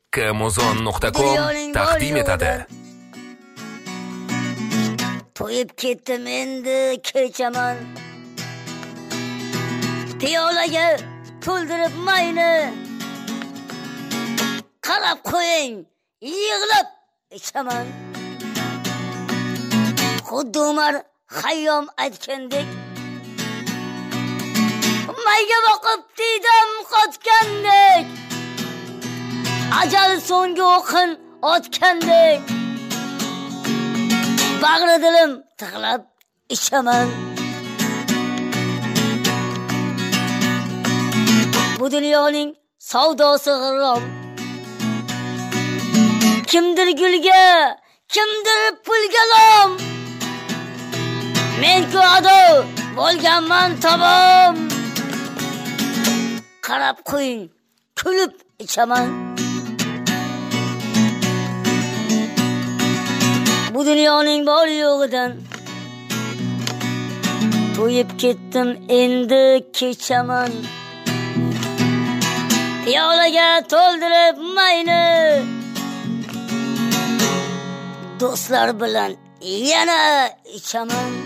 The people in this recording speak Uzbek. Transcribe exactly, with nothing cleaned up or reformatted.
kmozon nuqta com taqdim etadi. To'yib ketdim endi kechaman. Piyolaga to'ldirib mayni. Qarab qo'ying, yig'lab ichaman. Xuddi Umar Xayyom aytgandek, mayga boqib diydam qotgandek, ajal so'nggi o'qin otgandek, bag'ri dilim tig'lab ichaman. Bu dunyoning savdosi g'irrom, kimdir gulga, kimdir pulga lom. Men-ku ado bo'lganman tamom. Qarab qo'ying, kulib ichaman. Bu dunyoning bor yo'g'idan to'yib ketdim endi kechaman. Piyolaga to'ldirib mayni, do'stlar bilan yana ichaman.